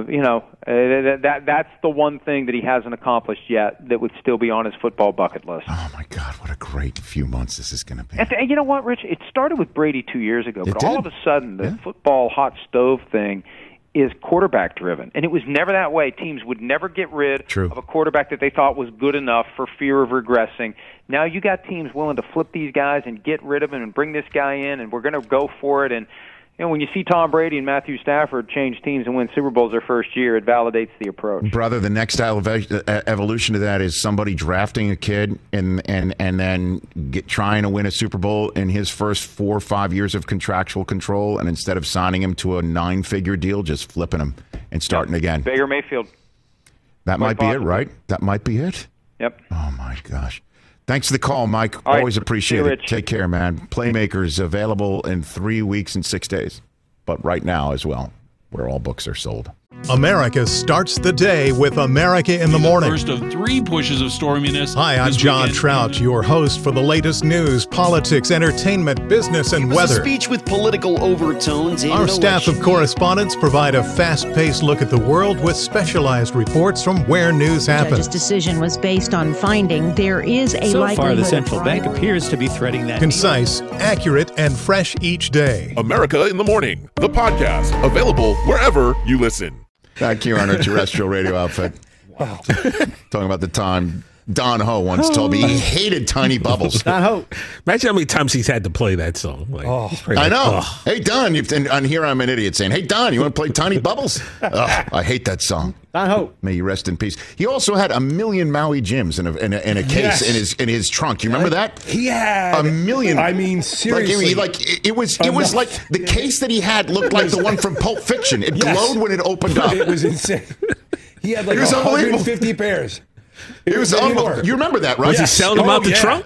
[SPEAKER 11] that's the one thing that he hasn't accomplished yet that would still be on his football bucket list.
[SPEAKER 4] Oh my God, what a great few months this is going to be.
[SPEAKER 11] And you know what, Rich? It started with Brady 2 years ago, but all of a sudden the
[SPEAKER 4] Yeah.
[SPEAKER 11] football hot stove thing is quarterback driven, and it was never that way. Teams would never get rid of a quarterback that they thought was good enough for fear of regressing. Now you got teams willing to flip these guys and get rid of them and bring this guy in, and we're going to go for it. And when you see Tom Brady and Matthew Stafford change teams and win Super Bowls their first year, it validates the approach.
[SPEAKER 4] Brother, the next evolution of that is somebody drafting a kid and then trying to win a Super Bowl in his first 4 or 5 years of contractual control, and instead of signing him to a 9-figure deal, just flipping him and starting again.
[SPEAKER 11] Baker Mayfield.
[SPEAKER 4] That might be it, right? That might be it?
[SPEAKER 11] Yep.
[SPEAKER 4] Oh, my gosh. Thanks for the call, Mike. Always appreciate it. Take care, man. Playmakers available in 3 weeks and 6 days, but right now as well, where all books are sold.
[SPEAKER 12] America starts the day with America in the Morning.
[SPEAKER 13] First of 3 pushes of storminess.
[SPEAKER 12] Hi, I'm John Trout, your host for the latest news, politics, entertainment, business, and weather.
[SPEAKER 14] A speech with political overtones.
[SPEAKER 12] Our staff of correspondents provide a fast-paced look at the world with specialized reports from where news happens.
[SPEAKER 15] The judge's decision was based on finding there is a likelihood.
[SPEAKER 16] So far, the central bank appears to be threading that.
[SPEAKER 12] Concise, accurate, and fresh each day.
[SPEAKER 17] America in the Morning, the podcast, available wherever you listen.
[SPEAKER 4] Back here on our terrestrial radio outfit. Wow. Talking about the time Don Ho once told me he hated Tiny Bubbles.
[SPEAKER 7] Don Ho. Imagine how many times he's had to play that song.
[SPEAKER 4] I know. Hey, Don, and here I'm an idiot saying, hey, Don, you want to play Tiny Bubbles? I hate that song.
[SPEAKER 7] Don Ho.
[SPEAKER 4] May you rest in peace. He also had 1 million Maui Jims in a case in his trunk. You remember that?
[SPEAKER 5] He had
[SPEAKER 4] 1 million.
[SPEAKER 5] I mean, seriously.
[SPEAKER 4] It was like the case that he had looked like the one from Pulp Fiction. It glowed when it opened up.
[SPEAKER 5] It was insane. He had like 150 pairs.
[SPEAKER 4] It was unbelievable. You remember that, right?
[SPEAKER 7] Was he selling them out the trunk?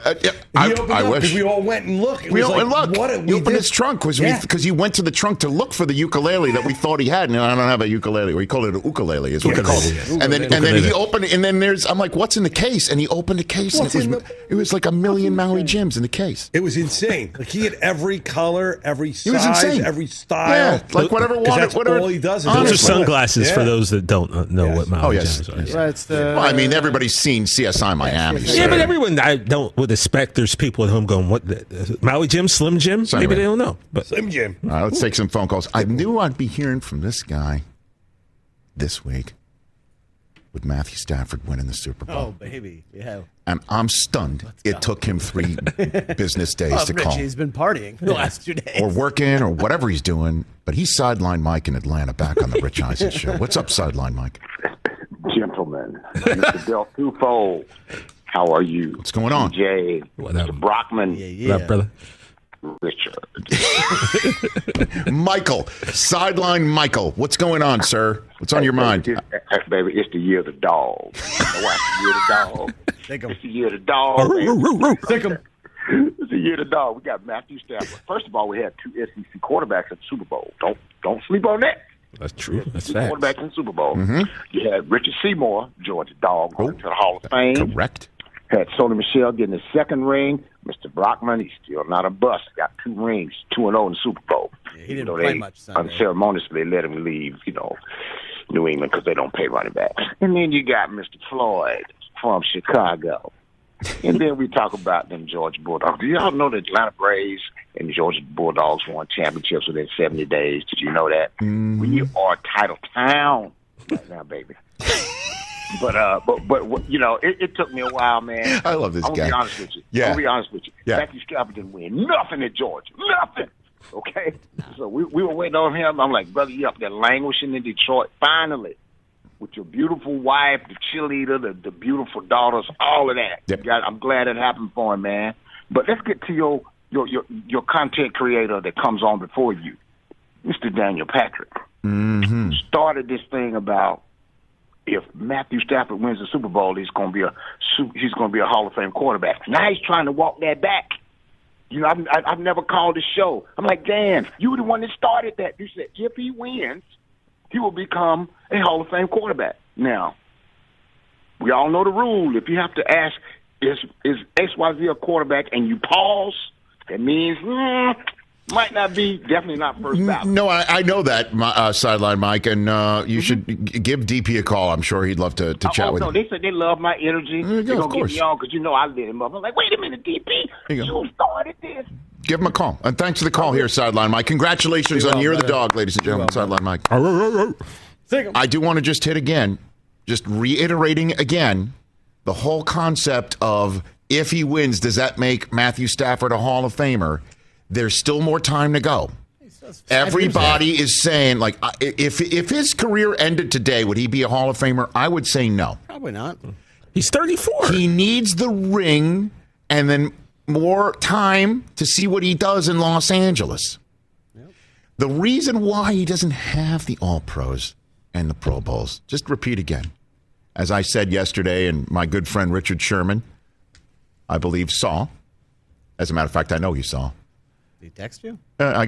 [SPEAKER 4] I wish.
[SPEAKER 5] We all went and looked.
[SPEAKER 4] We opened his trunk because he went to the trunk to look for the ukulele that we thought he had. And I don't have a ukulele. We call it an ukulele. Is what we call it. And then he opened it. And then I'm like, what's in the case? And he opened the case. And it was like 1 million Maui Jims in the case.
[SPEAKER 5] It was insane. Like he had every color, every size, every style.
[SPEAKER 4] Yeah, like whatever
[SPEAKER 5] all he does.
[SPEAKER 7] Those are sunglasses for those that don't know what Maui Jims are.
[SPEAKER 4] Well, I mean, everybody's seen CSI Miami.
[SPEAKER 7] Yeah, but everyone would expect there's people at home going, what, Maui Jim, Slim Jim?
[SPEAKER 4] So
[SPEAKER 7] Maybe
[SPEAKER 4] anyway.
[SPEAKER 7] they don't know. But
[SPEAKER 5] Slim Jim.
[SPEAKER 4] All right, let's take some phone calls. I knew I'd be hearing from this guy this week with Matthew Stafford winning the Super Bowl.
[SPEAKER 6] Oh, baby. Yeah.
[SPEAKER 4] And I'm stunned. It took him 3 business days to call.
[SPEAKER 6] He's been partying the last 2 days.
[SPEAKER 4] Or working or whatever he's doing. But he's Sideline Mike in Atlanta back on the Rich Eisen Show. What's up, Sideline Mike?
[SPEAKER 18] Gentlemen, Mr. Del Tufo, how are you?
[SPEAKER 4] What's going on?
[SPEAKER 18] Jay, Mr. Brockman,
[SPEAKER 7] What up, brother?
[SPEAKER 18] Richard.
[SPEAKER 4] Michael, Sideline Michael. What's going on, sir? What's on your mind?
[SPEAKER 18] Baby, it's the year of the dog. It's the year of the dog.
[SPEAKER 6] Take him.
[SPEAKER 18] It's the year of the dog. We got Matthew Stafford. First of all, we had 2 SEC quarterbacks at the Super Bowl. Don't sleep on that.
[SPEAKER 7] That's true. That's
[SPEAKER 18] fact. Quarterbacks in the Super Bowl.
[SPEAKER 4] Mm-hmm.
[SPEAKER 18] You had Richard Seymour, Georgia dog, going to the Hall of Fame.
[SPEAKER 4] Correct.
[SPEAKER 18] Had Sony Michel getting his 2nd ring. Mr. Brockman, he's still not a bust. Got 2 rings, 2-0 in the Super Bowl.
[SPEAKER 6] Yeah, he didn't play much Sunday.
[SPEAKER 18] Unceremoniously let him leave, New England because they don't pay running backs. And then you got Mr. Floyd from Chicago. And then we talk about them Georgia Bulldogs. Do y'all know the Atlanta Braves and Georgia Bulldogs won championships within 70 days? Did you know that?
[SPEAKER 4] Mm-hmm.
[SPEAKER 18] We are title town right now, baby. But it took me a while, man.
[SPEAKER 4] I love this guy.
[SPEAKER 18] I'm gonna be honest with you.
[SPEAKER 4] Yeah.
[SPEAKER 18] I'll be honest with you.
[SPEAKER 4] Yeah.
[SPEAKER 18] Matthew Stafford didn't win nothing at Georgia. Nothing. Okay? So we were waiting on him. I'm like, brother, you up there languishing in Detroit. Finally, with your beautiful wife, the cheerleader, the beautiful daughters, all of that.
[SPEAKER 4] Yep.
[SPEAKER 18] I'm glad it happened for him, man. But let's get to your content creator that comes on before you, Mr. Daniel Patrick.
[SPEAKER 4] Mm-hmm.
[SPEAKER 18] Started this thing about if Matthew Stafford wins the Super Bowl, he's going to be a Hall of Fame quarterback. Now he's trying to walk that back. I've never called the show. I'm like, Dan, you were the one that started that. You said if he wins, he will become a Hall of Fame quarterback. Now, we all know the rule. If you have to ask, is XYZ a quarterback, and you pause, that means Might not be, definitely not first ballot.
[SPEAKER 4] No, I know that, Sideline Mike, and you should give DP a call. I'm sure he'd love to chat with you.
[SPEAKER 18] They said they love my energy. They're going to get me on because I lit him up. I'm like, wait a minute, DP, you started this.
[SPEAKER 4] Give him a call. And thanks for the call here, Sideline Mike. Congratulations on Year of the Dog, ladies and gentlemen. Sideline Mike. I do want to just hit again, just reiterating again, the whole concept of if he wins, does that make Matthew Stafford a Hall of Famer? There's still more time to go. Everybody is saying, like, if his career ended today, would he be a Hall of Famer? I would say no.
[SPEAKER 6] Probably not.
[SPEAKER 7] He's 34.
[SPEAKER 4] He needs the ring and then more time to see what he does in Los Angeles. Yep. The reason why he doesn't have the All-Pros and the Pro Bowls, just repeat again. As I said yesterday, and my good friend Richard Sherman, I believe, saw. As a matter of fact, I know he saw.
[SPEAKER 6] Did he text you?
[SPEAKER 4] I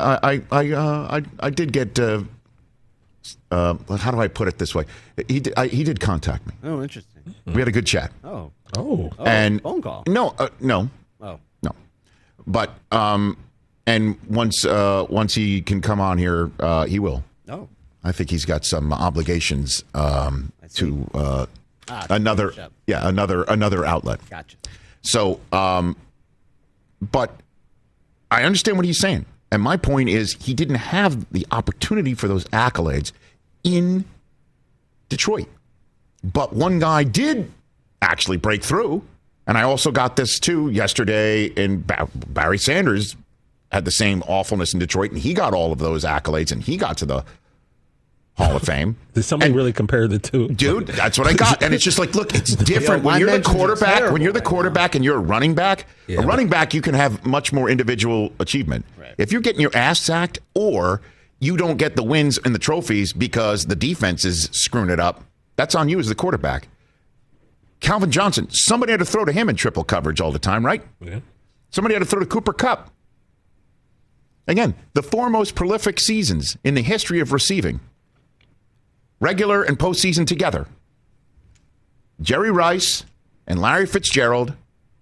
[SPEAKER 4] did get. How do I put it this way? He did contact me.
[SPEAKER 6] Oh, interesting.
[SPEAKER 4] We had a good chat.
[SPEAKER 6] Oh,
[SPEAKER 4] and
[SPEAKER 6] phone call.
[SPEAKER 4] No.
[SPEAKER 6] Oh,
[SPEAKER 4] no. But and once he can come on here, he will.
[SPEAKER 6] Oh,
[SPEAKER 4] I think he's got some obligations to another outlet.
[SPEAKER 6] Gotcha.
[SPEAKER 4] So, but I understand what he's saying. And my point is he didn't have the opportunity for those accolades in Detroit. But one guy did actually break through. And I also got this, too, yesterday. And Barry Sanders had the same awfulness in Detroit. And he got all of those accolades. And he got to the Hall of Fame.
[SPEAKER 7] Did somebody really compare the two?
[SPEAKER 4] Dude, that's what I got. And it's just like, look, it's different. When you're the quarterback and you're a running back, a running back, you can have much more individual achievement. Right. If you're getting your ass sacked or you don't get the wins and the trophies because the defense is screwing it up, that's on you as the quarterback. Calvin Johnson, somebody had to throw to him in triple coverage all the time, right?
[SPEAKER 7] Yeah.
[SPEAKER 4] Somebody had to throw to Cooper Kupp. Again, the 4 most prolific seasons in the history of receiving. Regular and postseason together. Jerry Rice and Larry Fitzgerald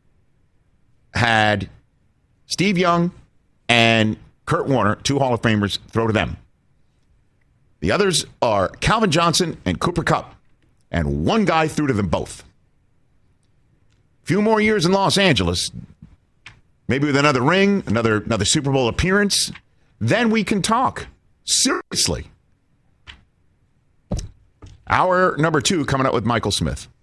[SPEAKER 4] had Steve Young and Kurt Warner, 2 Hall of Famers, throw to them. The others are Calvin Johnson and Cooper Kupp. And one guy threw to them both. Few more years in Los Angeles, maybe with another ring, another Super Bowl appearance, then we can talk. Seriously. Hour number 2 coming up with Michael Smith.